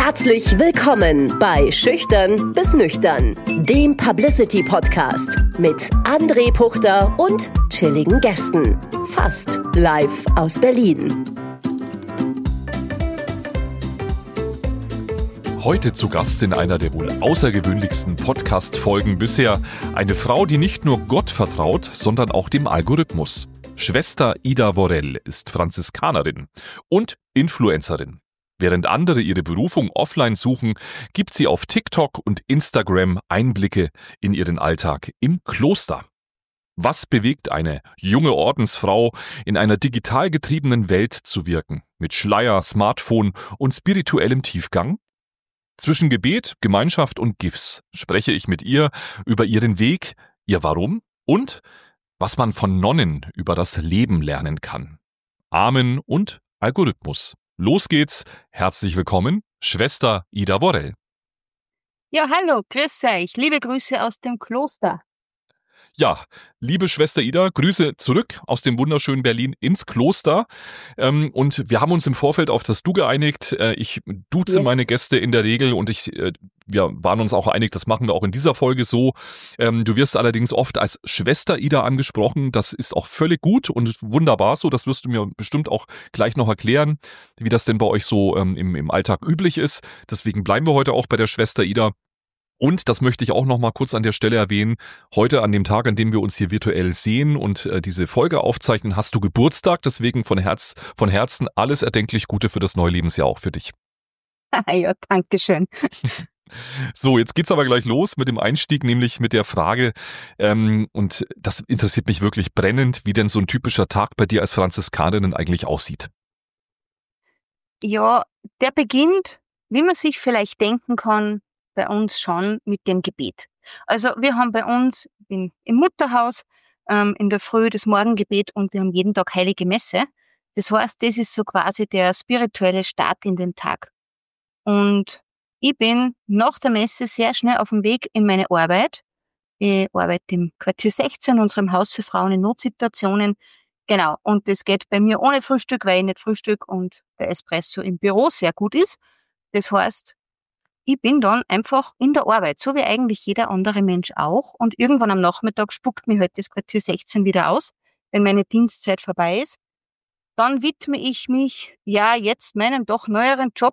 Herzlich willkommen bei Schüchtern bis Nüchtern, dem Publicity-Podcast mit André Puchter und chilligen Gästen. Fast live aus Berlin. Heute zu Gast in einer der wohl außergewöhnlichsten Podcast-Folgen bisher eine Frau, die nicht nur Gott vertraut, sondern auch dem Algorithmus. Schwester Ida Worrell ist Franziskanerin und Influencerin. Während andere ihre Berufung offline suchen, gibt sie auf TikTok und Instagram Einblicke in ihren Alltag im Kloster. Was bewegt eine junge Ordensfrau, in einer digital getriebenen Welt zu wirken, mit Schleier, Smartphone und spirituellem Tiefgang? Zwischen Gebet, Gemeinschaft und GIFs spreche ich mit ihr über ihren Weg, ihr Warum und was man von Nonnen über das Leben lernen kann. Amen und Algorithmus. Los geht's. Herzlich willkommen, Schwester Ida Worrell. Ja, hallo, grüß euch. Liebe Grüße aus dem Kloster. Ja, liebe Schwester Ida, Grüße zurück aus dem wunderschönen Berlin ins Kloster. Und wir haben uns im Vorfeld auf das Du geeinigt. Ich duze meine Gäste in der Regel und wir waren uns auch einig, das machen wir auch in dieser Folge so. Du wirst allerdings oft als Schwester Ida angesprochen. Das ist auch völlig gut und wunderbar so. Das wirst du mir bestimmt auch gleich noch erklären, wie das denn bei euch so im Alltag üblich ist. Deswegen bleiben wir heute auch bei der Schwester Ida. Und, das möchte ich auch noch mal kurz an der Stelle erwähnen, heute an dem Tag, an dem wir uns hier virtuell sehen und diese Folge aufzeichnen, hast du Geburtstag, deswegen von Herzen alles erdenklich Gute für das neue Lebensjahr auch für dich. Ja, danke schön. So, jetzt geht's aber gleich los mit dem Einstieg, nämlich mit der Frage, und das interessiert mich wirklich brennend, wie denn so ein typischer Tag bei dir als Franziskanerin eigentlich aussieht. Ja, der beginnt, wie man sich vielleicht denken kann, bei uns schon mit dem Gebet. Also wir haben bei uns im Mutterhaus in der Früh das Morgengebet und wir haben jeden Tag Heilige Messe. Das heißt, das ist so quasi der spirituelle Start in den Tag. Und ich bin nach der Messe sehr schnell auf dem Weg in meine Arbeit. Ich arbeite im Quartier 16, unserem Haus für Frauen in Notsituationen. Genau, und das geht bei mir ohne Frühstück, weil ich nicht frühstück und der Espresso im Büro sehr gut ist. Das heißt, ich bin dann einfach in der Arbeit, so wie eigentlich jeder andere Mensch auch. Und irgendwann am Nachmittag spuckt mir halt das Quartier 16 wieder aus, wenn meine Dienstzeit vorbei ist. Dann widme ich mich, ja, jetzt meinem doch neueren Job,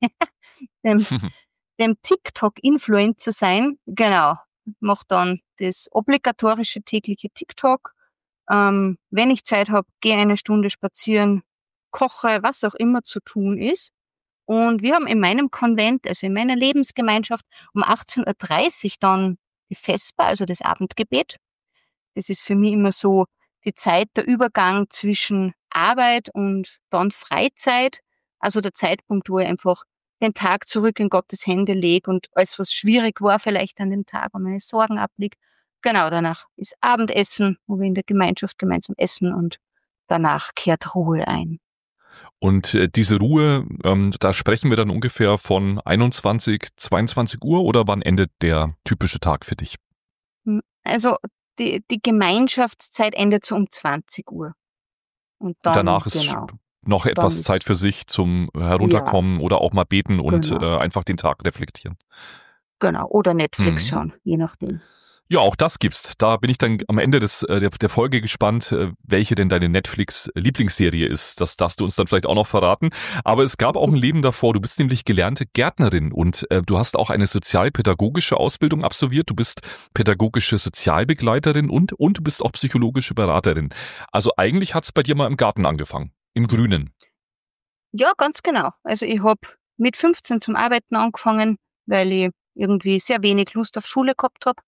dem TikTok-Influencer sein. Genau, mache dann das obligatorische tägliche TikTok. Wenn ich Zeit habe, gehe eine Stunde spazieren, koche, was auch immer zu tun ist. Und wir haben in meinem Konvent, also in meiner Lebensgemeinschaft, um 18:30 Uhr dann die Vesper, also das Abendgebet. Das ist für mich immer so die Zeit, der Übergang zwischen Arbeit und dann Freizeit. Also der Zeitpunkt, wo ich einfach den Tag zurück in Gottes Hände lege und alles, was schwierig war vielleicht an dem Tag und meine Sorgen ablege. Genau, danach ist Abendessen, wo wir in der Gemeinschaft gemeinsam essen und danach kehrt Ruhe ein. Und diese Ruhe, da sprechen wir dann ungefähr von 21, 22 Uhr oder wann endet der typische Tag für dich? Also die Gemeinschaftszeit endet so um 20 Uhr. Und dann, danach ist noch etwas Zeit für sich zum Herunterkommen oder auch mal beten und einfach den Tag reflektieren. Genau, oder Netflix schauen, je nachdem. Ja, auch das gibt's. Da bin ich dann am Ende der Folge gespannt, welche denn deine Netflix-Lieblingsserie ist. Das darfst du uns dann vielleicht auch noch verraten. Aber es gab auch ein Leben davor. Du bist nämlich gelernte Gärtnerin und du hast auch eine sozialpädagogische Ausbildung absolviert. Du bist pädagogische Sozialbegleiterin und du bist auch psychologische Beraterin. Also eigentlich hat's bei dir mal im Garten angefangen, im Grünen. Ja, ganz genau. Also ich habe mit 15 zum Arbeiten angefangen, weil ich irgendwie sehr wenig Lust auf Schule gehabt habe.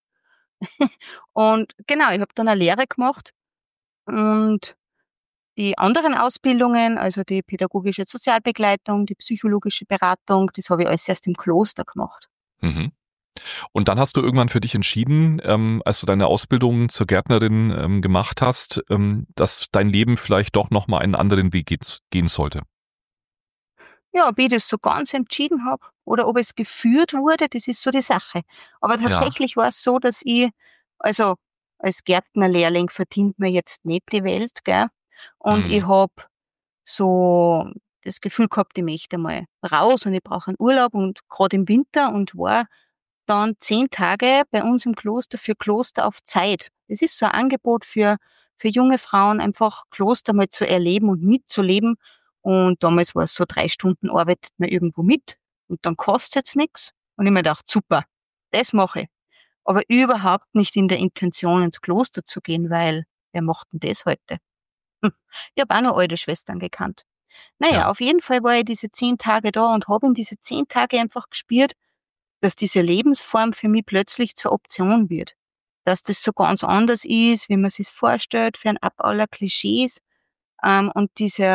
Und genau, ich habe dann eine Lehre gemacht und die anderen Ausbildungen, also die pädagogische Sozialbegleitung, die psychologische Beratung, das habe ich alles erst im Kloster gemacht. Mhm. Und dann hast du irgendwann für dich entschieden, als du deine Ausbildung zur Gärtnerin gemacht hast, dass dein Leben vielleicht doch nochmal einen anderen Weg gehen sollte. Ja, ob ich das so ganz entschieden habe oder ob es geführt wurde, das ist so die Sache. Aber tatsächlich war es so, dass ich, also als Gärtnerlehrling verdient man jetzt nicht die Welt, gell? Und ich habe so das Gefühl gehabt, ich möchte mal raus und ich brauche einen Urlaub und gerade im Winter und war dann 10 Tage bei uns im Kloster für Kloster auf Zeit. Das ist so ein Angebot für junge Frauen, einfach Kloster mal zu erleben und mitzuleben. Und damals war es so 3 Stunden arbeitet man irgendwo mit und dann kostet's nix. Und ich mir gedacht, super, das mache ich. Aber überhaupt nicht in der Intention, ins Kloster zu gehen, weil wer macht denn das heute? Ich habe auch noch alte Schwestern gekannt. Naja, Ja. auf jeden Fall war ich diese 10 Tage da und habe in diese 10 Tage einfach gespürt, dass diese Lebensform für mich plötzlich zur Option wird. Dass das so ganz anders ist, wie man sich's vorstellt, fernab aller Klischees. Und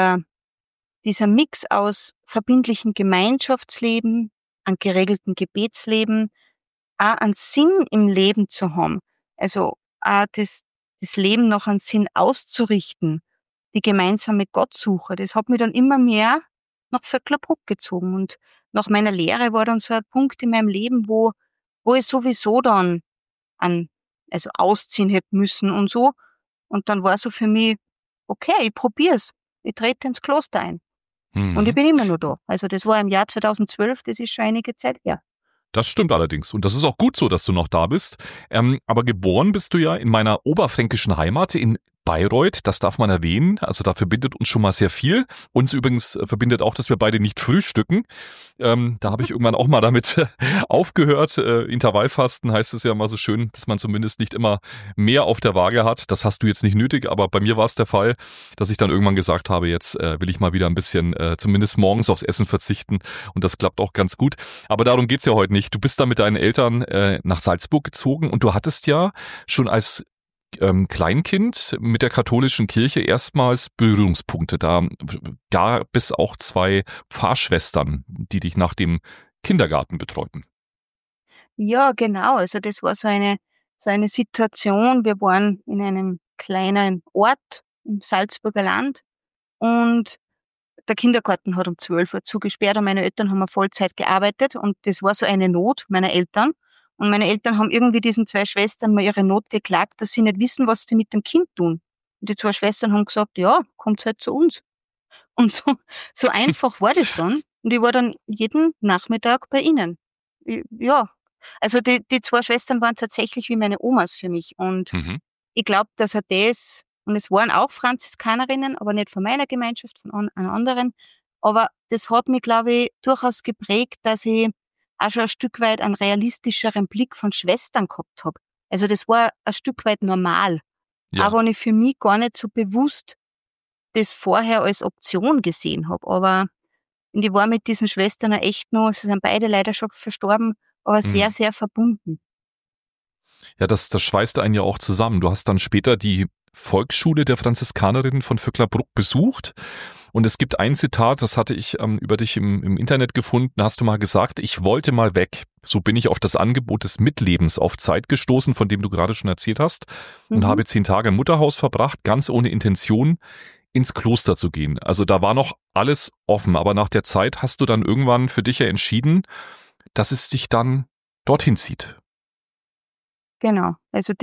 dieser Mix aus verbindlichem Gemeinschaftsleben, an geregeltem Gebetsleben, auch einen Sinn im Leben zu haben. Also auch das Leben noch einen Sinn auszurichten, die gemeinsame Gottsuche, das hat mich dann immer mehr nach Vöcklerbruck gezogen. Und nach meiner Lehre war dann so ein Punkt in meinem Leben, wo ich sowieso dann also ausziehen hätte müssen und so. Und dann war so für mich, okay, ich probier's. Ich trete ins Kloster ein. Und ich Mhm. bin immer noch da. Also das war im Jahr 2012, das ist schon einige Zeit her. Das stimmt allerdings. Und das ist auch gut so, dass du noch da bist. Aber geboren bist du ja in meiner oberfränkischen Heimat in Bayreuth. Das darf man erwähnen. Also da verbindet uns schon mal sehr viel. Uns übrigens verbindet auch, dass wir beide nicht frühstücken. Da habe ich irgendwann auch mal damit aufgehört. Intervallfasten heißt es ja mal so schön, dass man zumindest nicht immer mehr auf der Waage hat. Das hast du jetzt nicht nötig, aber bei mir war es der Fall, dass ich dann irgendwann gesagt habe, jetzt will ich mal wieder ein bisschen zumindest morgens aufs Essen verzichten. Und das klappt auch ganz gut. Aber darum geht's ja heute nicht. Du bist da mit deinen Eltern nach Salzburg gezogen und du hattest ja schon als Kleinkind mit der katholischen Kirche erstmals Berührungspunkte. Da gab es auch 2 Pfarrschwestern, die dich nach dem Kindergarten betreuten. Ja, genau. Also das war so eine Situation. Wir waren in einem kleinen Ort im Salzburger Land und der Kindergarten hat um 12 Uhr zugesperrt und meine Eltern haben Vollzeit gearbeitet und das war so eine Not meiner Eltern. Und meine Eltern haben irgendwie diesen 2 Schwestern mal ihre Not geklagt, dass sie nicht wissen, was sie mit dem Kind tun. Und die 2 Schwestern haben gesagt, ja, kommt halt zu uns. Und so einfach war das dann. Und ich war dann jeden Nachmittag bei ihnen. Ja, also die 2 Schwestern waren tatsächlich wie meine Omas für mich. Und Mhm. ich glaube, dass er das, und es waren auch Franziskanerinnen, aber nicht von meiner Gemeinschaft, von einer anderen. Aber das hat mich, glaube ich, durchaus geprägt, dass ich auch schon ein Stück weit einen realistischeren Blick von Schwestern gehabt habe. Also das war ein Stück weit normal. Ja. Aber wenn ich für mich gar nicht so bewusst das vorher als Option gesehen habe. Aber und ich war mit diesen Schwestern auch echt noch, sie sind beide leider schon verstorben, aber sehr, Mhm. sehr verbunden. Ja, das schweißt einen ja auch zusammen. Du hast dann später die Volksschule der Franziskanerinnen von Vöcklerbruck besucht. Und es gibt ein Zitat, das hatte ich über dich im Internet gefunden, da hast du mal gesagt, ich wollte mal weg. So bin ich auf das Angebot des Mitlebens auf Zeit gestoßen, von dem du gerade schon erzählt hast, und Mhm. habe 10 Tage im Mutterhaus verbracht, ganz ohne Intention ins Kloster zu gehen. Also da war noch alles offen, aber nach der Zeit hast du dann irgendwann für dich ja entschieden, dass es dich dann dorthin zieht. Genau. Also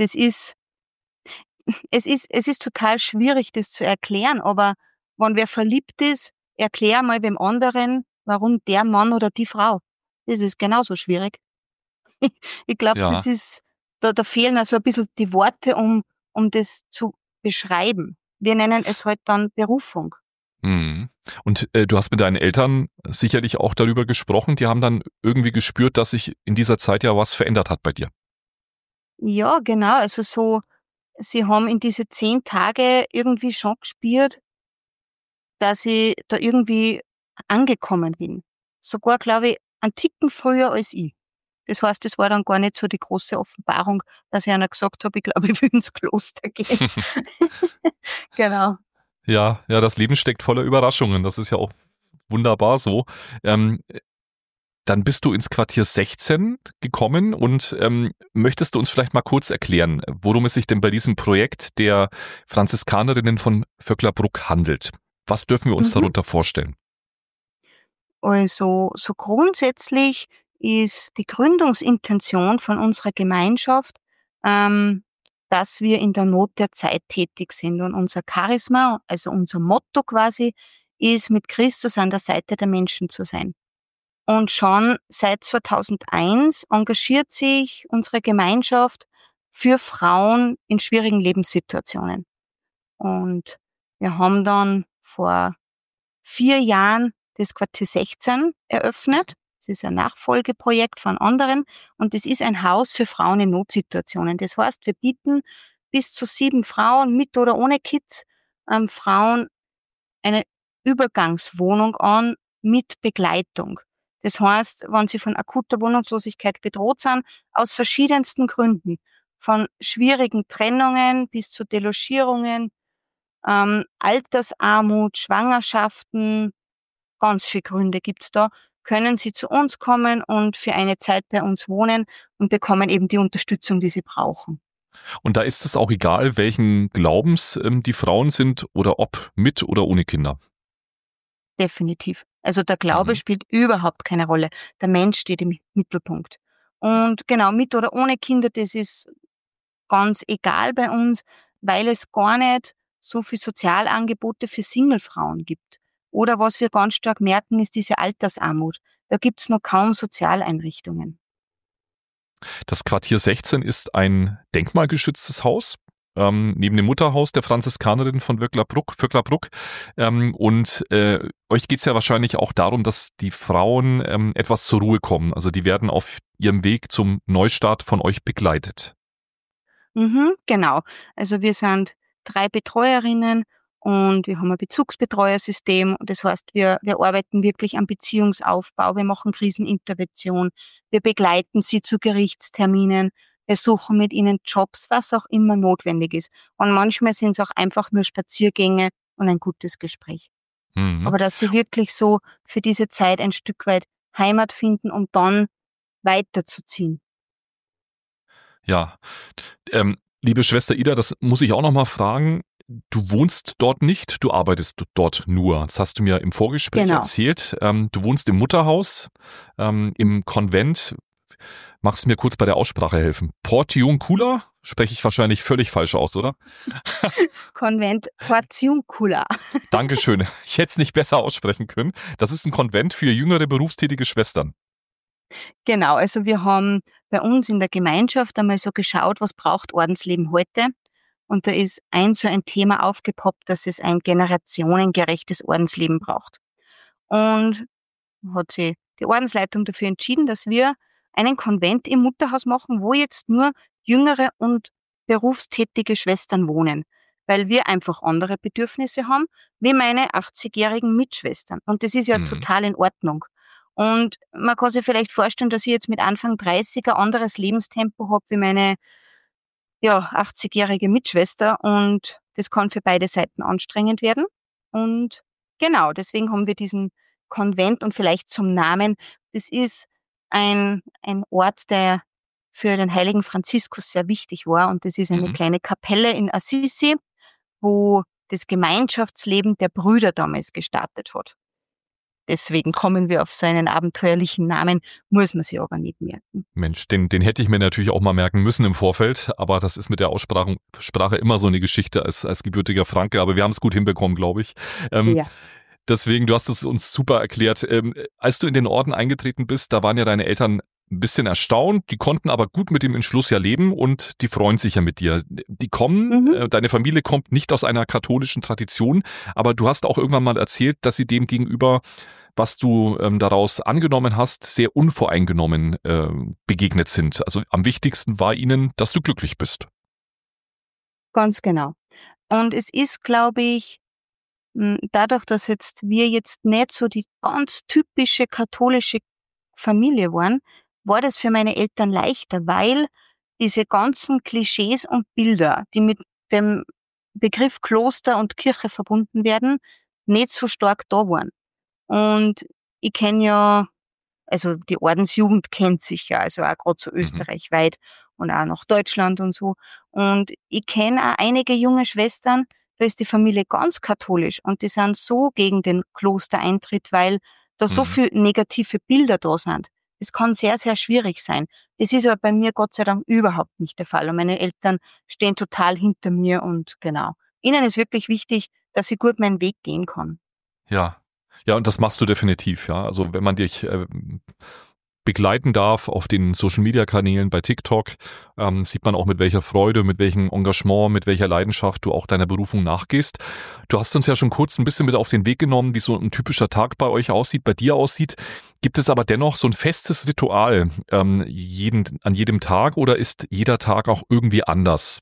es ist total schwierig, das zu erklären, aber wenn wer verliebt ist, erklär mal dem anderen, warum der Mann oder die Frau. Das ist genauso schwierig. Ich glaube, Ja. das ist, da fehlen also ein bisschen die Worte, um das zu beschreiben. Wir nennen es halt dann Berufung. Mhm. Und du hast mit deinen Eltern sicherlich auch darüber gesprochen. Die haben dann irgendwie gespürt, dass sich in dieser Zeit ja was verändert hat bei dir. Ja, genau. Also so, sie haben in diese 10 Tage irgendwie schon gespürt, dass ich da irgendwie angekommen bin. Sogar, glaube ich, einen Ticken früher als ich. Das heißt, es war dann gar nicht so die große Offenbarung, dass ich einer gesagt habe, ich glaube, ich will ins Kloster gehen. Genau. Ja, ja, das Leben steckt voller Überraschungen. Das ist ja auch wunderbar so. Ähm, Dann bist du ins Quartier 16 gekommen und möchtest du uns vielleicht mal kurz erklären, worum es sich denn bei diesem Projekt der Franziskanerinnen von Vöcklerbruck handelt? Was dürfen wir uns Mhm. darunter vorstellen? Also, so grundsätzlich ist die Gründungsintention von unserer Gemeinschaft, dass wir in der Not der Zeit tätig sind. Und unser Charisma, also unser Motto quasi, ist, mit Christus an der Seite der Menschen zu sein. Und schon seit 2001 engagiert sich unsere Gemeinschaft für Frauen in schwierigen Lebenssituationen. Und wir haben dann vor 4 Jahren das Quartier 16 eröffnet. Das ist ein Nachfolgeprojekt von anderen. Und das ist ein Haus für Frauen in Notsituationen. Das heißt, wir bieten bis zu 7 Frauen mit oder ohne Kids, Frauen eine Übergangswohnung an mit Begleitung. Das heißt, wenn sie von akuter Wohnungslosigkeit bedroht sind, aus verschiedensten Gründen, von schwierigen Trennungen bis zu Delogierungen, Altersarmut, Schwangerschaften, ganz viele Gründe gibt's da, können sie zu uns kommen und für eine Zeit bei uns wohnen und bekommen eben die Unterstützung, die sie brauchen. Und da ist es auch egal, welchen Glaubens die Frauen sind oder ob mit oder ohne Kinder. Definitiv. Also der Glaube spielt überhaupt keine Rolle. Der Mensch steht im Mittelpunkt. Und genau, mit oder ohne Kinder, das ist ganz egal bei uns, weil es gar nicht so viel Sozialangebote für Singlefrauen gibt. Oder was wir ganz stark merken, ist diese Altersarmut. Da gibt's noch kaum Sozialeinrichtungen. Das Quartier 16 ist ein denkmalgeschütztes Haus. Neben dem Mutterhaus der Franziskanerin von Vöcklabruck. Euch geht's ja wahrscheinlich auch darum, dass die Frauen etwas zur Ruhe kommen. Also die werden auf ihrem Weg zum Neustart von euch begleitet. Genau. Also wir sind 3 Betreuerinnen und wir haben ein Bezugsbetreuersystem. Das heißt, wir arbeiten wirklich am Beziehungsaufbau, wir machen Krisenintervention, wir begleiten sie zu Gerichtsterminen, wir suchen mit ihnen Jobs, was auch immer notwendig ist. Und manchmal sind es auch einfach nur Spaziergänge und ein gutes Gespräch. Aber dass sie wirklich so für diese Zeit ein Stück weit Heimat finden, um dann weiterzuziehen. Ja, liebe Schwester Ida, das muss ich auch noch mal fragen. Du wohnst dort nicht, du arbeitest dort nur. Das hast du mir im Vorgespräch erzählt. Du wohnst im Mutterhaus, im Konvent. Magst du mir kurz bei der Aussprache helfen? Portiuncula? Spreche ich wahrscheinlich völlig falsch aus, oder? Konvent Portiuncula. Dankeschön. Ich hätte es nicht besser aussprechen können. Das ist ein Konvent für jüngere berufstätige Schwestern. Genau, also wir haben bei uns in der Gemeinschaft einmal so geschaut, was braucht Ordensleben heute? Und da ist so ein Thema aufgepoppt, dass es ein generationengerechtes Ordensleben braucht. Und hat sich die Ordensleitung dafür entschieden, dass wir einen Konvent im Mutterhaus machen, wo jetzt nur jüngere und berufstätige Schwestern wohnen, weil wir einfach andere Bedürfnisse haben, wie meine 80-jährigen Mitschwestern. Und das ist ja total in Ordnung. Und man kann sich vielleicht vorstellen, dass ich jetzt mit Anfang 30 ein anderes Lebenstempo habe wie meine 80-jährige Mitschwester, und das kann für beide Seiten anstrengend werden. Und genau, deswegen haben wir diesen Konvent, und vielleicht zum Namen, das ist ein Ort, der für den heiligen Franziskus sehr wichtig war, und das ist eine kleine Kapelle in Assisi, wo das Gemeinschaftsleben der Brüder damals gestartet hat. Deswegen kommen wir auf so einen abenteuerlichen Namen, muss man sich aber nicht merken. Mensch, den hätte ich mir natürlich auch mal merken müssen im Vorfeld, aber das ist mit der Aussprache immer so eine Geschichte als gebürtiger Franke, aber wir haben es gut hinbekommen, glaube ich. Ja. Deswegen, du hast es uns super erklärt. Als du in den Orden eingetreten bist, da waren ja deine Eltern ein bisschen erstaunt, die konnten aber gut mit dem Entschluss ja leben und die freuen sich ja mit dir. Die kommen, deine Familie kommt nicht aus einer katholischen Tradition, aber du hast auch irgendwann mal erzählt, dass sie dem gegenüber, was du daraus angenommen hast, sehr unvoreingenommen begegnet sind. Also am wichtigsten war ihnen, dass du glücklich bist. Ganz genau. Und es ist, glaube ich, dadurch, dass wir jetzt nicht so die ganz typische katholische Familie waren, war das für meine Eltern leichter, weil diese ganzen Klischees und Bilder, die mit dem Begriff Kloster und Kirche verbunden werden, nicht so stark da waren. Und ich kenne ja, also die Ordensjugend kennt sich ja, also auch gerade so österreichweit und auch nach Deutschland und so. Und ich kenne auch einige junge Schwestern, da ist die Familie ganz katholisch und die sind so gegen den Klostereintritt, weil da so viel negative Bilder da sind. Das kann sehr, sehr schwierig sein. Das ist aber bei mir Gott sei Dank überhaupt nicht der Fall. Und meine Eltern stehen total hinter mir und genau. Ihnen ist wirklich wichtig, dass ich gut meinen Weg gehen kann. Ja. Ja, und das machst du definitiv, ja. Also wenn man dich begleiten darf auf den Social-Media-Kanälen bei TikTok, sieht man auch mit welcher Freude, mit welchem Engagement, mit welcher Leidenschaft du auch deiner Berufung nachgehst. Du hast uns ja schon kurz ein bisschen mit auf den Weg genommen, wie so ein typischer Tag bei euch aussieht, bei dir aussieht. Gibt es aber dennoch so ein festes Ritual an jedem Tag oder ist jeder Tag auch irgendwie anders?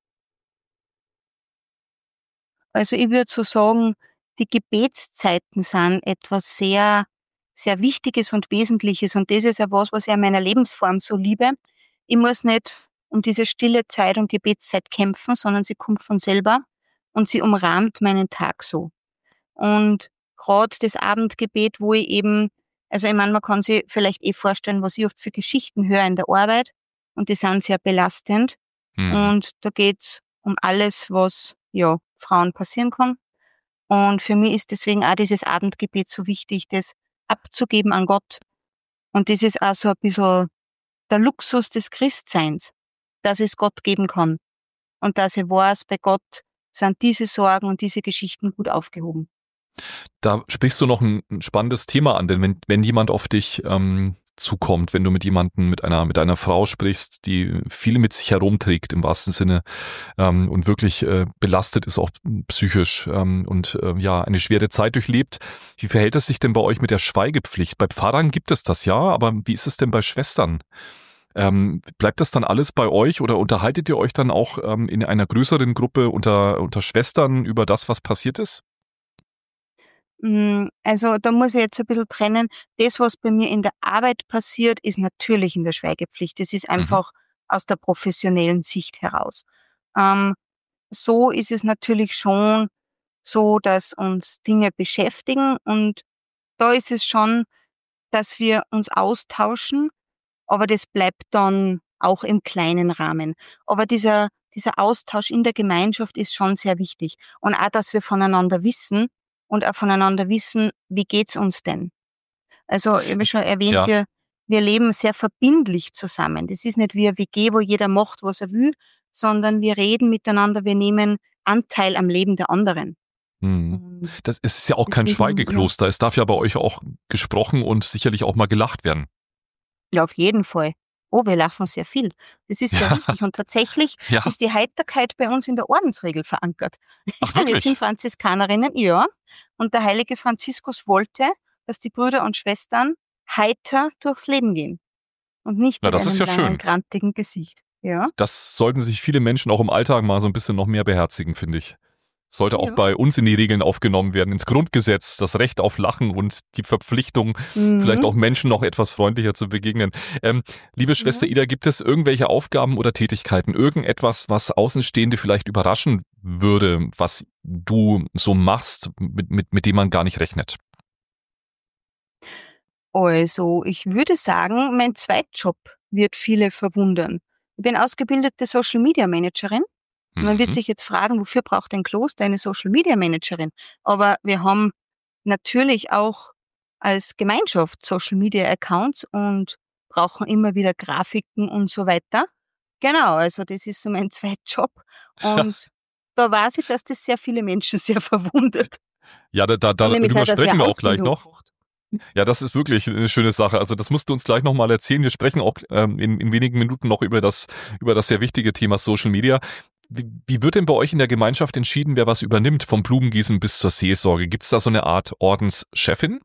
Also ich würde so sagen, die Gebetszeiten sind etwas sehr, sehr Wichtiges und Wesentliches und das ist ja was ich an meiner Lebensform so liebe. Ich muss nicht um diese stille Zeit und Gebetszeit kämpfen, sondern sie kommt von selber und sie umrahmt meinen Tag so. Und gerade das Abendgebet, wo ich eben, also ich meine, man kann sich vielleicht vorstellen, was ich oft für Geschichten höre in der Arbeit und die sind sehr belastend. Hm. Und da geht's um alles, was ja Frauen passieren kann. Und für mich ist deswegen auch dieses Abendgebet so wichtig, das abzugeben an Gott. Und das ist auch so ein bisschen der Luxus des Christseins, dass ich es Gott geben kann. Und dass ich weiß, bei Gott sind diese Sorgen und diese Geschichten gut aufgehoben. Da sprichst du noch ein spannendes Thema an, denn wenn jemand auf dich zukommt, wenn du mit jemandem, mit einer Frau sprichst, die viel mit sich herumträgt im wahrsten Sinne und wirklich belastet ist auch psychisch ja eine schwere Zeit durchlebt. Wie verhält es sich denn bei euch mit der Schweigepflicht? Bei Pfarrern gibt es das ja, aber wie ist es denn bei Schwestern? Bleibt das dann alles bei euch oder unterhaltet ihr euch dann auch in einer größeren Gruppe unter Schwestern über das, was passiert ist? Also da muss ich jetzt ein bisschen trennen. Das, was bei mir in der Arbeit passiert, ist natürlich in der Schweigepflicht. Das ist Mhm. einfach aus der professionellen Sicht heraus. Ähm, so ist es natürlich schon so, dass uns Dinge beschäftigen und da ist es schon, dass wir uns austauschen, aber das bleibt dann auch im kleinen Rahmen. Aber dieser Austausch in der Gemeinschaft ist schon sehr wichtig. Und auch, dass wir voneinander wissen und auch voneinander wissen, wie geht's uns denn? Also, ich habe schon erwähnt, Ja. wir leben sehr verbindlich zusammen. Das ist nicht wie eine WG, wo jeder macht, was er will, sondern wir reden miteinander, wir nehmen Anteil am Leben der anderen. Mhm. Und Das ist ja auch kein deswegen, ja. Schweigekloster. Es darf ja bei euch auch gesprochen und sicherlich auch mal gelacht werden. Ja, auf jeden Fall. Oh, wir lachen sehr viel. Das ist sehr Ja, wichtig. Und tatsächlich ja. ist die Heiterkeit bei uns in der Ordensregel verankert. Ach Ja, wir sind wirklich? Franziskanerinnen, ja. Und der heilige Franziskus wollte, dass die Brüder und Schwestern heiter durchs Leben gehen und nicht Na, mit das ist einem ja langen, schön. grantigen Gesicht. Ja. Das sollten sich viele Menschen auch im Alltag mal so ein bisschen noch mehr beherzigen, finde ich. Sollte auch Ja. bei uns in die Regeln aufgenommen werden, ins Grundgesetz, das Recht auf Lachen und die Verpflichtung, vielleicht Mhm. auch Menschen noch etwas freundlicher zu begegnen. Liebe Schwester Ja. Ida, gibt es irgendwelche Aufgaben oder Tätigkeiten, irgendetwas, was Außenstehende vielleicht überraschen würde, was du so machst, mit dem man gar nicht rechnet? Also, ich würde sagen, mein Zweitjob wird viele verwundern. Ich bin ausgebildete Social Media Managerin. Man wird Mhm. sich jetzt fragen, wofür braucht ein Kloster eine Social Media Managerin? Aber wir haben natürlich auch als Gemeinschaft Social Media Accounts und brauchen immer wieder Grafiken und so weiter. Genau, also das ist so mein Zweitjob. Und da weiß ich, dass das sehr viele Menschen sehr verwundert. Ja, Nämlich auch, darüber dass wer sprechen wir auch gleich Ausbildung noch. braucht. Ja, das ist wirklich eine schöne Sache. Also das musst du uns gleich nochmal erzählen. Wir sprechen auch in wenigen Minuten noch über das sehr wichtige Thema Social Media. Wie wird denn bei euch in der Gemeinschaft entschieden, wer was übernimmt, vom Blumengießen bis zur Seelsorge? Gibt es da so eine Art Ordenschefin?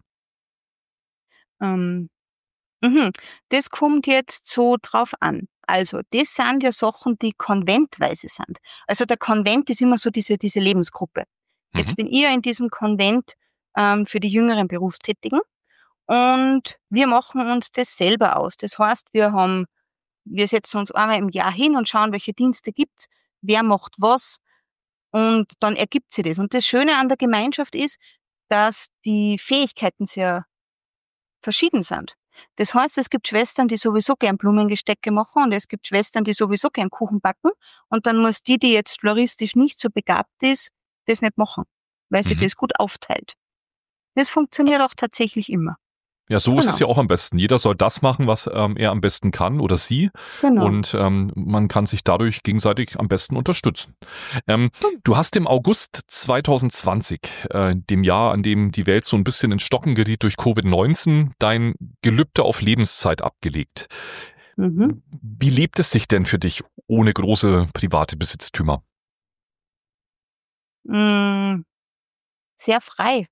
Ähm, Das kommt jetzt so drauf an. Also, das sind ja Sachen, die konventweise sind. Also, der Konvent ist immer so diese Lebensgruppe. Mhm. Jetzt bin ich ja in diesem Konvent für die jüngeren Berufstätigen und wir machen uns das selber aus. Das heißt, wir setzen uns einmal im Jahr hin und schauen, welche Dienste gibt's, wer macht was und dann ergibt sich das. Und das Schöne an der Gemeinschaft ist, dass die Fähigkeiten sehr verschieden sind. Das heißt, es gibt Schwestern, die sowieso gern Blumengestecke machen und es gibt Schwestern, die sowieso gern Kuchen backen und dann muss die jetzt floristisch nicht so begabt ist, das nicht machen, weil sie Mhm. das gut aufteilt. Das funktioniert auch tatsächlich immer. Ja, so ist es ja Genau, auch am besten. Jeder soll das machen, was er am besten kann oder sie. genau. Und man kann sich dadurch gegenseitig am besten unterstützen. Hm. Du hast im August 2020, dem Jahr, an dem die Welt so ein bisschen in Stocken geriet durch Covid-19, dein Gelübde auf Lebenszeit abgelegt. Mhm. Wie lebt es sich denn für dich ohne große private Besitztümer? Mm, Sehr frei.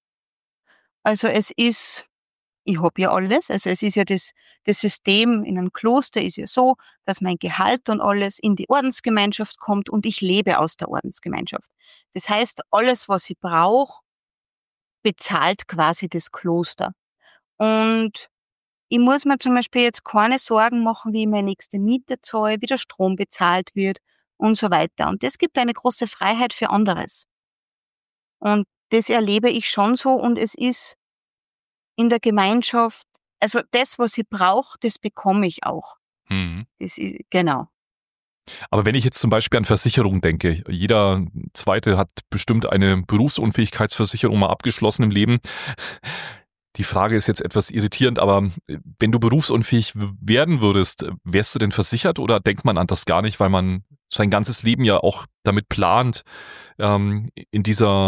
Also ich habe ja alles. Also es ist ja das System in einem Kloster ist ja so, dass mein Gehalt und alles in die Ordensgemeinschaft kommt und ich lebe aus der Ordensgemeinschaft. Das heißt, alles, was ich brauche, bezahlt quasi das Kloster. Und ich muss mir zum Beispiel jetzt keine Sorgen machen, wie ich meine nächste Miete zahle, wie der Strom bezahlt wird und so weiter. Und das gibt eine große Freiheit für anderes. Und das erlebe ich schon so und es ist in der Gemeinschaft, also das, was ich brauche, das bekomme ich auch. Mhm. Genau. Aber wenn ich jetzt zum Beispiel an Versicherungen denke, jeder Zweite hat bestimmt eine Berufsunfähigkeitsversicherung mal abgeschlossen im Leben. Die Frage ist jetzt etwas irritierend, aber wenn du berufsunfähig werden würdest, wärst du denn versichert oder denkt man an das gar nicht, weil man sein ganzes Leben ja auch damit plant, in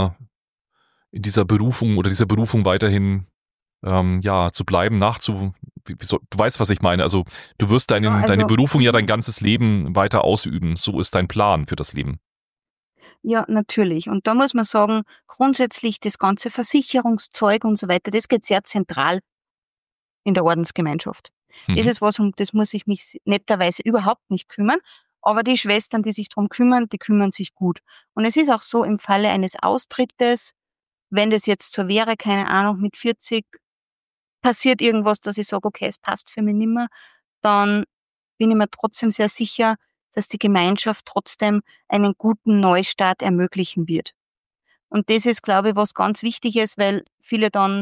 dieser Berufung oder dieser Berufung weiterhin zu bleiben, du weißt, was ich meine. Also du wirst Ja, deine also Berufung ja dein ganzes Leben weiter ausüben. So ist dein Plan für das Leben. ja, natürlich. Und da muss man sagen, grundsätzlich das ganze Versicherungszeug und so weiter, das geht sehr zentral in der Ordensgemeinschaft. Das Mhm. ist was, um das muss ich mich netterweise überhaupt nicht kümmern. Aber die Schwestern, die sich drum kümmern, die kümmern sich gut. Und es ist auch so, im Falle eines Austrittes, wenn das jetzt so wäre, keine Ahnung, mit 40 passiert irgendwas, dass ich sage, okay, es passt für mich nimmer, dann bin ich mir trotzdem sehr sicher, dass die Gemeinschaft trotzdem einen guten Neustart ermöglichen wird. Und das ist, glaube ich, was ganz wichtig ist, weil viele dann,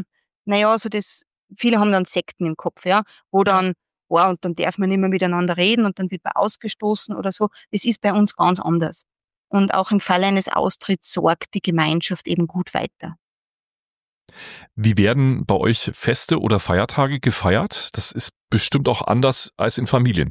viele haben dann Sekten im Kopf, ja, wo Ja. dann, wow, und dann darf man nicht mehr miteinander reden und dann wird man ausgestoßen oder so. Das ist bei uns ganz anders. Und auch im Falle eines Austritts sorgt die Gemeinschaft eben gut weiter. Wie werden bei euch Feste oder Feiertage gefeiert? Das ist bestimmt auch anders als in Familien.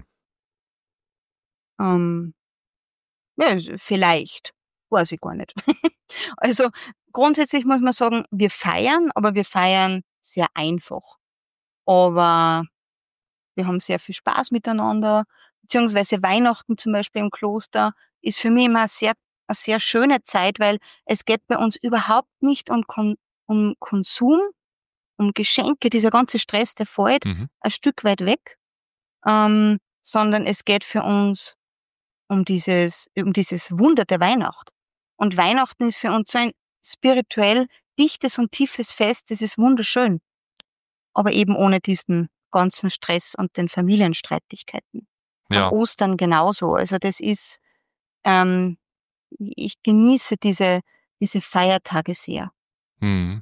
Ähm, ja, vielleicht. Weiß ich gar nicht. Also grundsätzlich muss man sagen, wir feiern, aber wir feiern sehr einfach. Aber wir haben sehr viel Spaß miteinander, beziehungsweise Weihnachten zum Beispiel im Kloster ist für mich immer eine sehr schöne Zeit, weil es geht bei uns überhaupt nicht um Konsum, um Geschenke, dieser ganze Stress, der fällt Mhm. ein Stück weit weg, sondern es geht für uns um dieses Wunder der Weihnacht. Und Weihnachten ist für uns so ein spirituell dichtes und tiefes Fest, das ist wunderschön, aber eben ohne diesen ganzen Stress und den Familienstreitigkeiten. Und Ja. Ostern genauso. Also das ist, ähm, ich genieße diese Feiertage sehr. Mhm.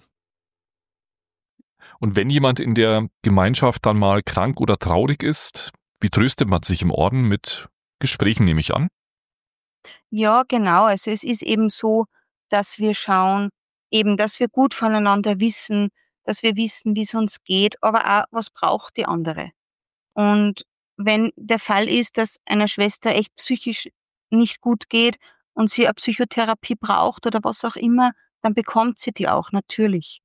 Und wenn jemand in der Gemeinschaft dann mal krank oder traurig ist, wie tröstet man sich im Orden? Mit Gesprächen, nehme ich an. Ja, genau. Also es ist eben so, dass wir schauen, eben, dass wir gut voneinander wissen, dass wir wissen, wie es uns geht, aber auch, was braucht die andere. Und wenn der Fall ist, dass einer Schwester echt psychisch nicht gut geht und sie eine Psychotherapie braucht oder was auch immer, dann bekommt sie die auch, natürlich.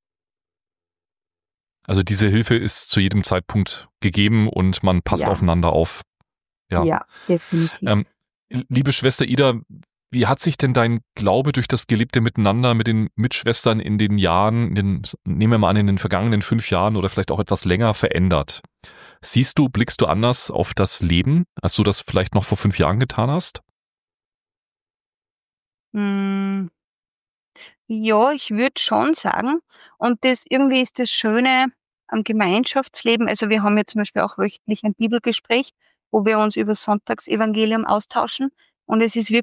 Also diese Hilfe ist zu jedem Zeitpunkt gegeben und man passt Ja, aufeinander auf. Ja. ja, definitiv. Ähm, Liebe Schwester Ida, wie hat sich denn dein Glaube durch das gelebte Miteinander mit den Mitschwestern in den Jahren, nehmen wir mal an, in den vergangenen 5 Jahren oder vielleicht auch etwas länger verändert? Blickst du anders auf das Leben, als du das vielleicht noch vor 5 Jahren getan hast? Hm, ja, ich würde schon sagen. Und das irgendwie ist das Schöne am Gemeinschaftsleben. Also wir haben ja zum Beispiel auch wöchentlich ein Bibelgespräch, wo wir uns über das Sonntagsevangelium austauschen. Und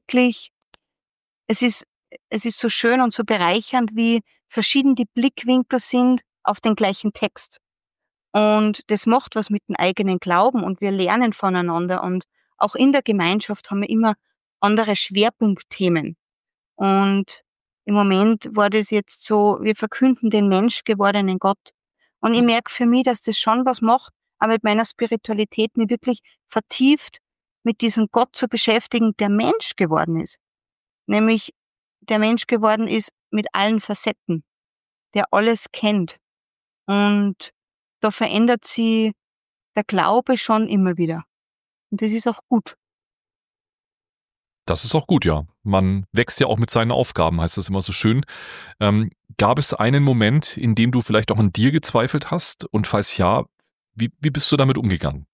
es ist, es ist so schön und so bereichernd, wie verschieden die Blickwinkel sind auf den gleichen Text. Und das macht was mit dem eigenen Glauben und wir lernen voneinander. Und auch in der Gemeinschaft haben wir immer andere Schwerpunktthemen. Und im Moment war das jetzt so, wir verkünden den menschgewordenen Gott. Und ich merke für mich, dass das schon was macht, aber mit meiner Spiritualität mich wirklich vertieft mit diesem Gott zu beschäftigen, der Mensch geworden ist. Nämlich der Mensch geworden ist mit allen Facetten, der alles kennt. Und da verändert sich der Glaube schon immer wieder. Und das ist auch gut. Das ist auch gut, ja. Man wächst ja auch mit seinen Aufgaben, heißt das immer so schön. Gab es einen Moment, in dem du vielleicht auch an dir gezweifelt hast? Und falls ja, wie bist du damit umgegangen?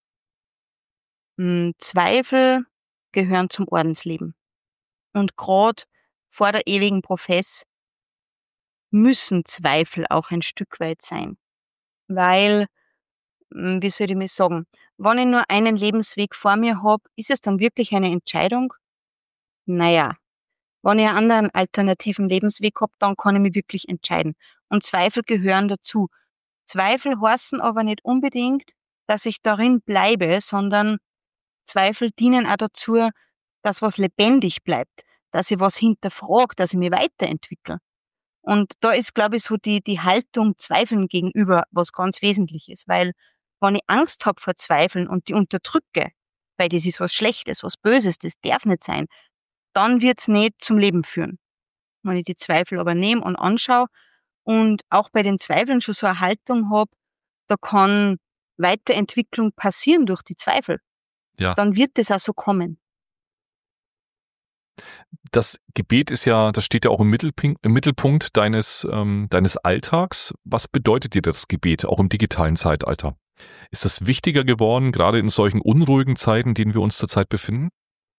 Zweifel gehören zum Ordensleben. Und gerade vor der ewigen Profess müssen Zweifel auch ein Stück weit sein. Weil, wie soll ich mir sagen, wenn ich nur einen Lebensweg vor mir habe, ist es dann wirklich eine Entscheidung? Naja, wenn ich einen anderen alternativen Lebensweg habe, dann kann ich mich wirklich entscheiden. Und Zweifel gehören dazu. Zweifel heißen aber nicht unbedingt, dass ich darin bleibe, sondern Zweifel dienen auch dazu, dass was lebendig bleibt, dass ich was hinterfrage, dass ich mich weiterentwickle. Und da ist, glaube ich, so die Haltung Zweifeln gegenüber was ganz Wesentliches, weil wenn ich Angst habe vor Zweifeln und die unterdrücke, weil das ist was Schlechtes, was Böses, das darf nicht sein, dann wird's nicht zum Leben führen. Wenn ich die Zweifel aber nehme und anschaue und auch bei den Zweifeln schon so eine Haltung habe, da kann Weiterentwicklung passieren durch die Zweifel. Ja. Dann wird das auch so kommen. Das Gebet ist ja, das steht ja auch im Mittelpunkt deines Alltags. Was bedeutet dir das Gebet, auch im digitalen Zeitalter? Ist das wichtiger geworden, gerade in solchen unruhigen Zeiten, in denen wir uns zurzeit befinden?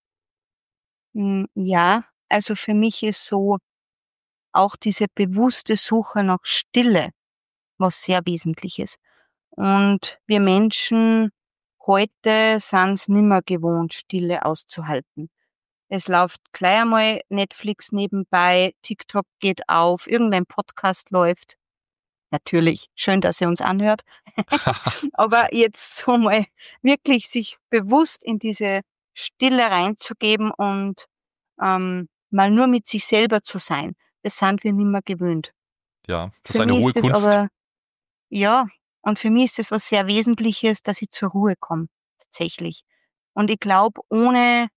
Ja, also für mich ist so auch diese bewusste Suche nach Stille was sehr Wesentliches. Und wir Menschen heute sind es nimmer gewohnt, Stille auszuhalten. Es läuft gleich einmal Netflix nebenbei, TikTok geht auf, irgendein Podcast läuft. Natürlich, schön, dass ihr uns anhört. Aber jetzt so mal wirklich sich bewusst in diese Stille reinzugeben und mal nur mit sich selber zu sein, das sind wir nimmer gewöhnt. Ja, das ist Für eine mich hohe ist das Kunst. aber, ja, und für mich ist das was sehr Wesentliches, dass ich zur Ruhe komme, tatsächlich. Und ich glaube, ohne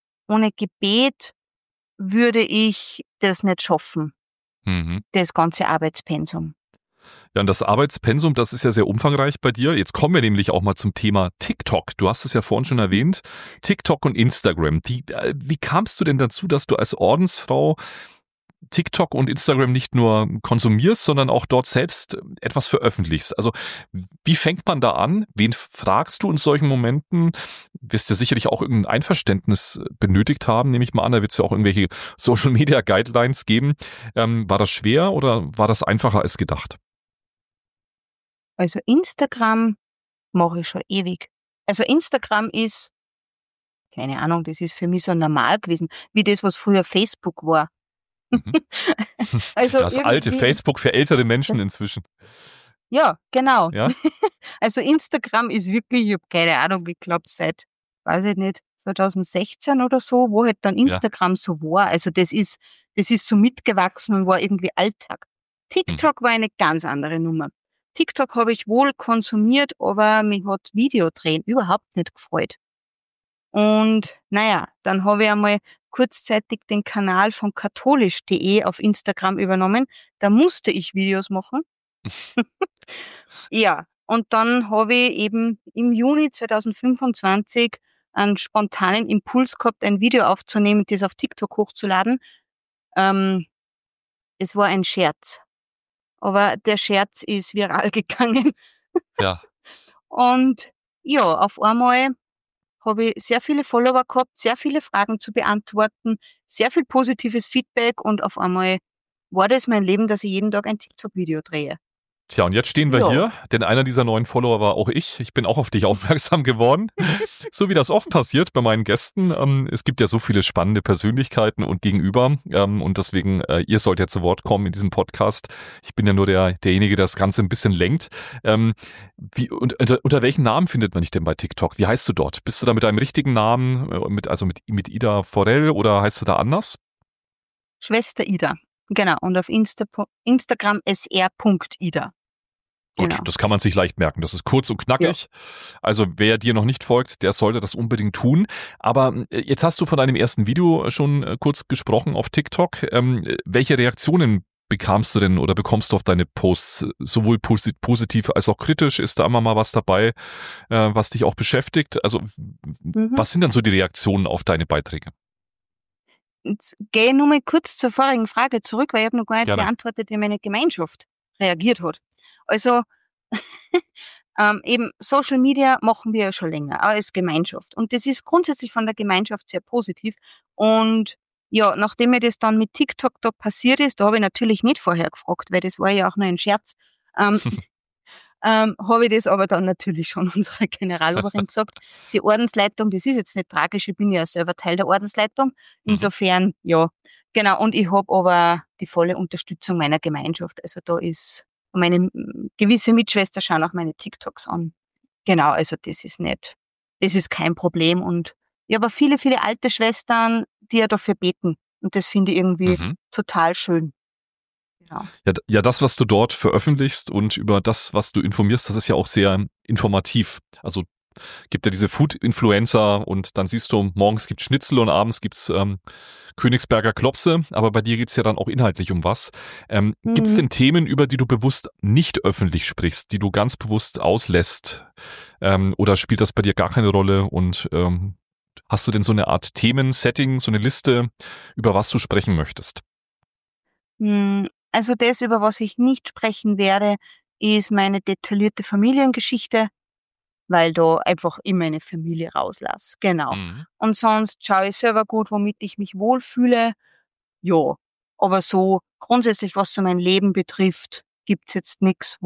Gebet würde ich das nicht schaffen, Mhm. das ganze Arbeitspensum. Ja, und das Arbeitspensum, das ist ja sehr umfangreich bei dir. Jetzt kommen wir nämlich auch mal zum Thema TikTok. Du hast es ja vorhin schon erwähnt. TikTok und Instagram. Wie kamst du denn dazu, dass du als Ordensfrau TikTok und Instagram nicht nur konsumierst, sondern auch dort selbst etwas veröffentlichst? Also wie fängt man da an? Wen fragst du in solchen Momenten? Wirst ja sicherlich auch irgendein Einverständnis benötigt haben, nehme ich mal an. Da wird es ja auch irgendwelche Social Media Guidelines geben. War das schwer oder war das einfacher als gedacht? Also Instagram mache ich schon ewig. Also Instagram ist, keine Ahnung, das ist für mich so normal gewesen, wie das, was früher Facebook war. Mhm. Also Das alte irgendwie, Facebook für ältere Menschen inzwischen. ja, genau. Ja? Also Instagram ist wirklich, ich habe keine Ahnung, ich glaube seit, weiß ich nicht, 2016 oder so, wo halt dann Ja. Instagram so war. Also das ist so mitgewachsen und war irgendwie Alltag. TikTok war eine ganz andere Nummer. TikTok habe ich wohl konsumiert, aber mich hat Videodrehen überhaupt nicht gefreut. Und naja, dann habe ich einmal kurzzeitig den Kanal von katholisch.de auf Instagram übernommen. Da musste ich Videos machen. Ja, und dann habe ich eben im Juni 2025 einen spontanen Impuls gehabt, ein Video aufzunehmen und das auf TikTok hochzuladen. Es war ein Scherz. Aber der Scherz ist viral gegangen. Ja. Und ja, auf einmal habe ich sehr viele Follower gehabt, sehr viele Fragen zu beantworten, sehr viel positives Feedback und auf einmal war das mein Leben, dass ich jeden Tag ein TikTok-Video drehe. Tja, und jetzt stehen wir Ja. hier, denn einer dieser neuen Follower war auch ich. Ich bin auch auf dich aufmerksam geworden. So wie das oft passiert bei meinen Gästen. Es gibt ja so viele spannende Persönlichkeiten und Gegenüber. Und deswegen, ihr sollt ja zu Wort kommen in diesem Podcast. Ich bin ja nur derjenige, der das Ganze ein bisschen lenkt. Unter welchen Namen findet man dich denn bei TikTok? Wie heißt du dort? Bist du da mit deinem richtigen Namen, mit Ida Forell oder heißt du da anders? Schwester Ida. Genau. Und auf Instagram sr.ida. Gut, Genau. das kann man sich leicht merken. Das ist kurz und knackig. Ja. Also wer dir noch nicht folgt, der sollte das unbedingt tun. Aber jetzt hast du von deinem ersten Video schon kurz gesprochen auf TikTok. Welche Reaktionen bekamst du denn oder bekommst du auf deine Posts? Sowohl positiv als auch kritisch? Ist da immer mal was dabei, was dich auch beschäftigt? Also Mhm. was sind dann so die Reaktionen auf deine Beiträge? Jetzt gehe ich nur mal kurz zur vorigen Frage zurück, weil ich habe noch gar nicht Gerne. beantwortet, wie meine Gemeinschaft reagiert hat. Also eben Social Media machen wir ja schon länger, auch als Gemeinschaft. Und das ist grundsätzlich von der Gemeinschaft sehr positiv. Und ja, nachdem mir das dann mit TikTok da passiert ist, da habe ich natürlich nicht vorher gefragt, weil das war ja auch nur ein Scherz, ähm, habe ich das aber dann natürlich schon unserer Generaloberin gesagt. Die Ordensleitung, das ist jetzt nicht tragisch, ich bin ja selber Teil der Ordensleitung. Mhm. Insofern, ja, genau. Und ich habe aber die volle Unterstützung meiner Gemeinschaft. Also da ist meine gewisse Mitschwester schauen auch meine TikToks an. Genau, also das ist kein Problem. Und ich habe viele, viele alte Schwestern, die ja dafür beten. Und das finde ich irgendwie Mhm. total schön. Genau. Ja, das, was du dort veröffentlichst und über das, was du informierst, das ist ja auch sehr informativ. Also gibt ja diese Food-Influencer und dann siehst du, morgens gibt's Schnitzel und abends gibt's Königsberger Klopse, aber bei dir geht's ja dann auch inhaltlich um was. Gibt's Mhm. denn Themen, über die du bewusst nicht öffentlich sprichst, die du ganz bewusst auslässt? Oder spielt das bei dir gar keine Rolle? Und hast du denn so eine Art Themensetting, so eine Liste, über was du sprechen möchtest? Also das, über was ich nicht sprechen werde, ist meine detaillierte Familiengeschichte, weil da einfach ich meine Familie rauslasse. Genau. Mhm. Und sonst schaue ich selber gut, womit ich mich wohlfühle. Ja, aber so grundsätzlich, was so mein Leben betrifft, gibt's jetzt nix,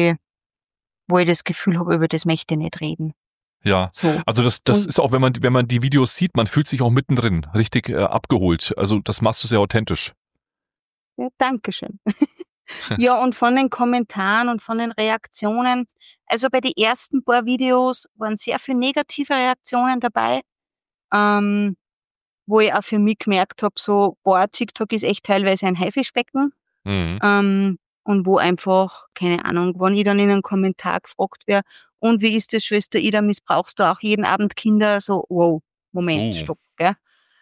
wo ich das Gefühl habe, über das möchte ich nicht reden. Ja, So. also das Und ist auch, wenn man die Videos sieht, man fühlt sich auch mittendrin richtig abgeholt. Also das machst du sehr authentisch. ja, Dankeschön. Ja, und von den Kommentaren und von den Reaktionen, also bei den ersten paar Videos waren sehr viele negative Reaktionen dabei, ähm, wo ich auch für mich gemerkt habe, so, boah, TikTok ist echt teilweise ein Haifischbecken, Mhm. und wo einfach, keine Ahnung, wenn ich dann in einem Kommentar gefragt werde, und wie ist das, Schwester Ida, missbrauchst du auch jeden Abend Kinder? So, wow, Moment, stopp, gell?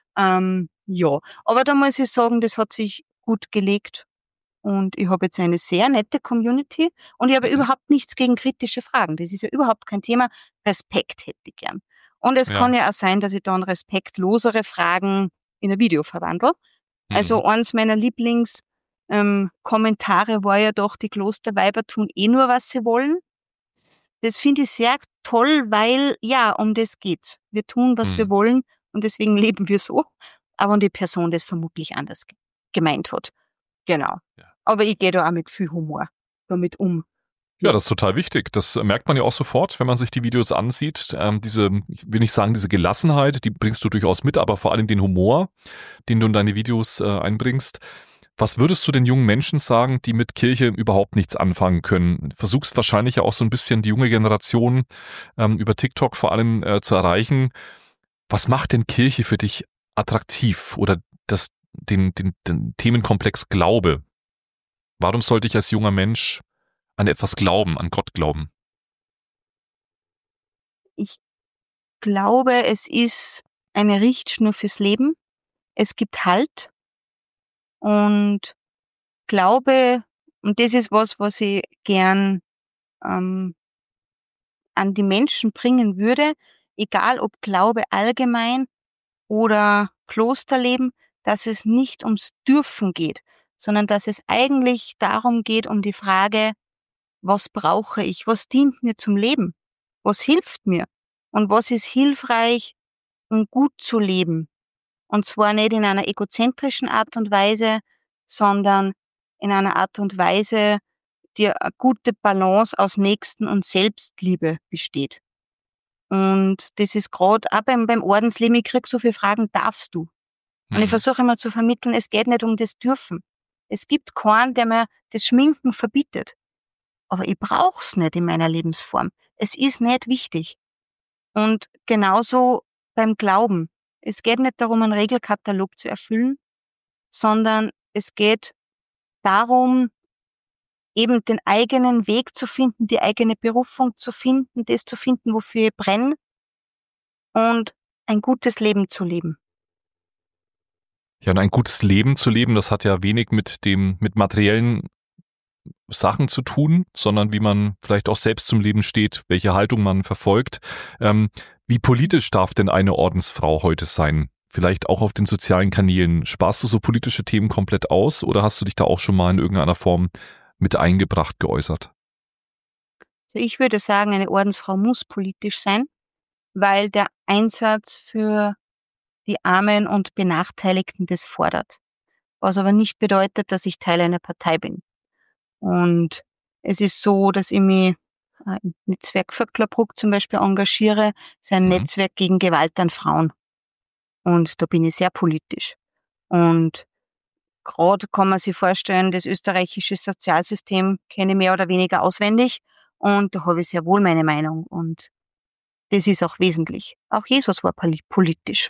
Ja, aber da muss ich sagen, das hat sich gut gelegt. Und ich habe jetzt eine sehr nette Community und ich habe Mhm. überhaupt nichts gegen kritische Fragen. Das ist ja überhaupt kein Thema. Respekt hätte ich gern. Und es Ja. kann ja auch sein, dass ich dann respektlosere Fragen in ein Video verwandle. Mhm. Also eins meiner Lieblings Kommentare war ja doch, die Klosterweiber tun eh nur, was sie wollen. Das finde ich sehr toll, weil ja, um das geht's. Wir tun, was wir Mhm. wollen und deswegen leben wir so. Aber die Person das vermutlich anders gemeint hat. Genau. Ja. Aber ich gehe da auch mit viel Humor damit um. Ja, Ja. das ist total wichtig. Das merkt man ja auch sofort, wenn man sich die Videos ansieht. Diese, ich will nicht sagen, diese Gelassenheit, die bringst du durchaus mit, aber vor allem den Humor, den du in deine Videos einbringst. Was würdest du den jungen Menschen sagen, die mit Kirche überhaupt nichts anfangen können? Versuchst wahrscheinlich ja auch so ein bisschen die junge Generation über TikTok vor allem zu erreichen. Was macht denn Kirche für dich attraktiv oder den Themenkomplex Glaube? Warum sollte ich als junger Mensch an etwas glauben, an Gott glauben? Ich glaube, es ist eine Richtschnur fürs Leben. Es gibt Halt und Glaube, und das ist was, was ich gern ähm, an die Menschen bringen würde, egal ob Glaube allgemein oder Klosterleben, dass es nicht ums Dürfen geht, sondern dass es eigentlich darum geht, um die Frage, was brauche ich? Was dient mir zum Leben? Was hilft mir? Und was ist hilfreich, um gut zu leben? Und zwar nicht in einer egozentrischen Art und Weise, sondern in einer Art und Weise, die eine gute Balance aus Nächsten und Selbstliebe besteht. Und das ist gerade auch beim Ordensleben, ich krieg so viele Fragen, darfst du? Und ich Mhm. versuche immer zu vermitteln, es geht nicht um das Dürfen. Es gibt keinen, der mir das Schminken verbietet. Aber ich brauch's nicht in meiner Lebensform. Es ist nicht wichtig. Und genauso beim Glauben. Es geht nicht darum, einen Regelkatalog zu erfüllen, sondern es geht darum, eben den eigenen Weg zu finden, die eigene Berufung zu finden, das zu finden, wofür ich brenne und ein gutes Leben zu leben. Ja, und ein gutes Leben zu leben, das hat ja wenig mit materiellen Sachen zu tun, sondern wie man vielleicht auch selbst zum Leben steht, welche Haltung man verfolgt. Wie politisch darf denn eine Ordensfrau heute sein? Vielleicht auch auf den sozialen Kanälen. Sparst du so politische Themen komplett aus oder hast du dich da auch schon mal in irgendeiner Form mit eingebracht, geäußert? Also ich würde sagen, eine Ordensfrau muss politisch sein, weil der Einsatz für die Armen und Benachteiligten das fordert. Was aber nicht bedeutet, dass ich Teil einer Partei bin. Und es ist so, dass ich mich im Netzwerk Vöcklerbruck zum Beispiel engagiere. Es ist ein Netzwerk gegen Gewalt an Frauen. Und da bin ich sehr politisch. Und gerade kann man sich vorstellen, das österreichische Sozialsystem kenne ich mehr oder weniger auswendig. Und da habe ich sehr wohl meine Meinung. Und das ist auch wesentlich. Auch Jesus war politisch.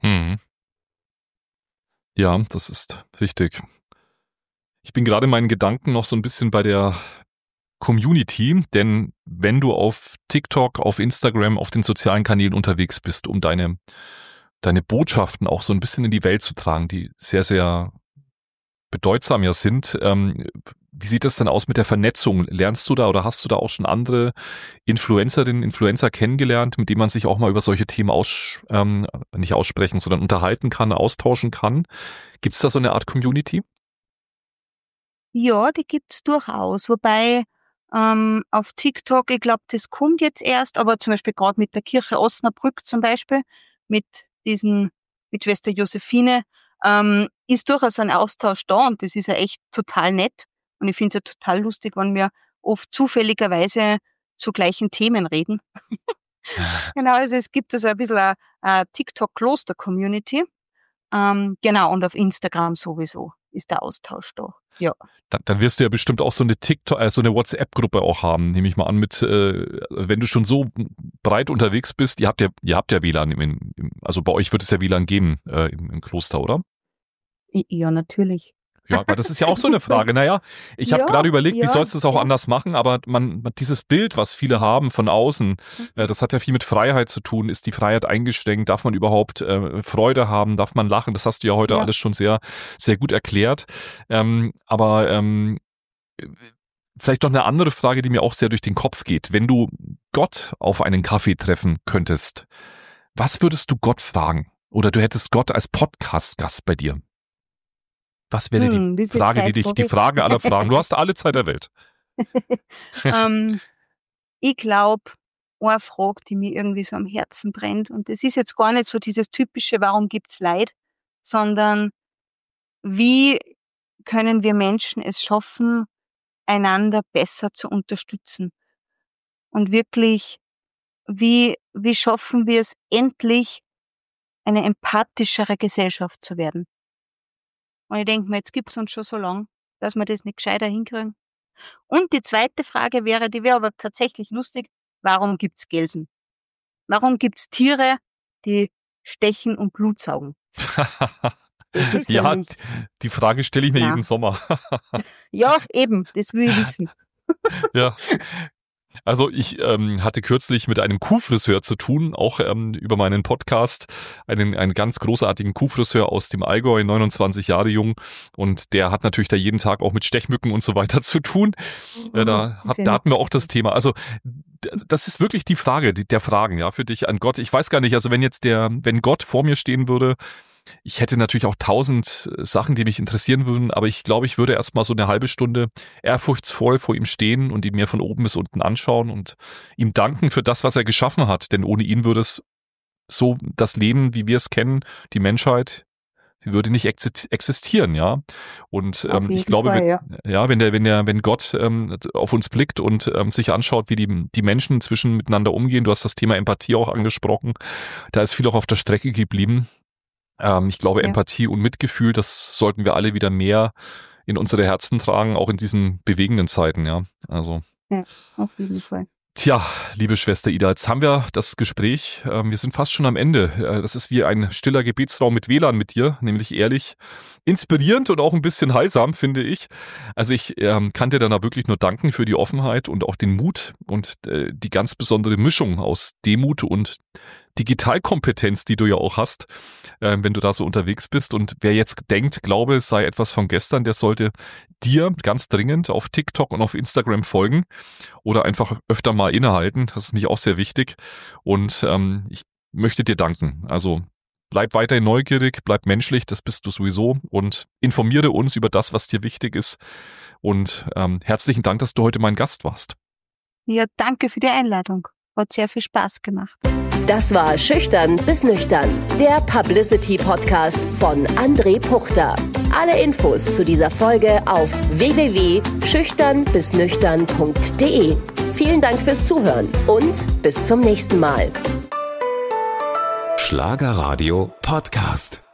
Ja, das ist richtig. Ich bin gerade in meinen Gedanken noch so ein bisschen bei der Community, denn wenn du auf TikTok, auf Instagram, auf den sozialen Kanälen unterwegs bist, um deine Botschaften auch so ein bisschen in die Welt zu tragen, die sehr, sehr bedeutsam ja sind, wie sieht das denn aus mit der Vernetzung? Lernst du da oder hast du da auch schon andere Influencerinnen, Influencer kennengelernt, mit denen man sich auch mal über solche Themen nicht aussprechen, sondern unterhalten kann, austauschen kann? Gibt es da so eine Art Community? Ja, die gibt's durchaus. Wobei auf TikTok, ich glaube, das kommt jetzt erst, aber zum Beispiel gerade mit der Kirche Osnabrück zum Beispiel, mit Schwester Josephine, ist durchaus ein Austausch da und das ist ja echt total nett. Und ich finde es ja total lustig, wenn wir oft zufälligerweise zu gleichen Themen reden. Genau, also es gibt also ein bisschen eine TikTok-Kloster-Community. Genau, und auf Instagram sowieso ist der Austausch da. Ja. Dann wirst du ja bestimmt auch so eine so eine WhatsApp-Gruppe auch haben, nehme ich mal an, wenn du schon so breit unterwegs bist, ihr habt ja WLAN, also bei euch wird es ja WLAN geben im Kloster, oder? Ja, natürlich. Ja, aber das ist ja auch so eine Frage. Naja, ich habe gerade überlegt, wie sollst du es auch anders machen, aber dieses Bild, was viele haben von außen, das hat ja viel mit Freiheit zu tun. Ist die Freiheit eingeschränkt? Darf man überhaupt Freude haben? Darf man lachen? Das hast du ja heute alles schon sehr, sehr gut erklärt. Aber vielleicht noch eine andere Frage, die mir auch sehr durch den Kopf geht. Wenn du Gott auf einen Kaffee treffen könntest, was würdest du Gott fragen? Oder du hättest Gott als Podcast-Gast bei dir? Was wäre die Frage, die Frage aller Fragen? Du hast alle Zeit der Welt. Ich glaube, eine Frage, die mir irgendwie so am Herzen brennt, und das ist jetzt gar nicht so dieses typische, warum gibt's Leid, sondern wie können wir Menschen es schaffen, einander besser zu unterstützen? Und wirklich, wie schaffen wir es endlich, eine empathischere Gesellschaft zu werden? Und ich denke mir, jetzt gibt's uns schon so lang, dass wir das nicht gescheiter hinkriegen. Und die zweite Frage wäre, die wäre aber tatsächlich lustig, warum gibt's Gelsen? Warum gibt's Tiere, die stechen und Blut saugen? Ja, die Frage stelle ich mir jeden Sommer. Ja, eben, das will ich wissen. Ja. Also ich hatte kürzlich mit einem Kuhfriseur zu tun, auch über meinen Podcast, einen ganz großartigen Kuhfriseur aus dem Allgäu, 29 Jahre jung, und der hat natürlich da jeden Tag auch mit Stechmücken und so weiter zu tun. Da hatten wir auch das Thema. Also das ist wirklich die Frage der Fragen, ja, für dich an Gott. Ich weiß gar nicht, also wenn Gott vor mir stehen würde, ich hätte natürlich auch 1000 Sachen, die mich interessieren würden, aber ich glaube, ich würde erstmal so eine halbe Stunde ehrfurchtsvoll vor ihm stehen und ihn mir von oben bis unten anschauen und ihm danken für das, was er geschaffen hat. Denn ohne ihn würde es so das Leben, wie wir es kennen, die Menschheit, die würde nicht existieren, ja. Und ich glaube, Fall, wenn Gott auf uns blickt und sich anschaut, wie die Menschen miteinander umgehen, du hast das Thema Empathie auch angesprochen, da ist viel auch auf der Strecke geblieben. Ich glaube, Empathie und Mitgefühl, das sollten wir alle wieder mehr in unsere Herzen tragen, auch in diesen bewegenden Zeiten, ja. Also. Ja, auf jeden Fall. Tja, liebe Schwester Ida, jetzt haben wir das Gespräch. Wir sind fast schon am Ende. Das ist wie ein stiller Gebetsraum mit WLAN mit dir, nämlich ehrlich, inspirierend und auch ein bisschen heilsam, finde ich. Also ich kann dir dann da wirklich nur danken für die Offenheit und auch den Mut und die ganz besondere Mischung aus Demut und Digitalkompetenz, die du ja auch hast, wenn du da so unterwegs bist. Und wer jetzt denkt, glaube, es sei etwas von gestern, der sollte dir ganz dringend auf TikTok und auf Instagram folgen oder einfach öfter mal innehalten. Das ist nicht auch sehr wichtig. Und ich möchte dir danken. Also bleib weiterhin neugierig, bleib menschlich, das bist du sowieso, und informiere uns über das, was dir wichtig ist. Und herzlichen Dank, dass du heute mein Gast warst. Ja, danke für die Einladung. Hat sehr viel Spaß gemacht. Das war Schüchtern bis Nüchtern, der Publicity-Podcast von André Puchter. Alle Infos zu dieser Folge auf www.schüchternbisnüchtern.de. Vielen Dank fürs Zuhören und bis zum nächsten Mal. Schlagerradio Podcast.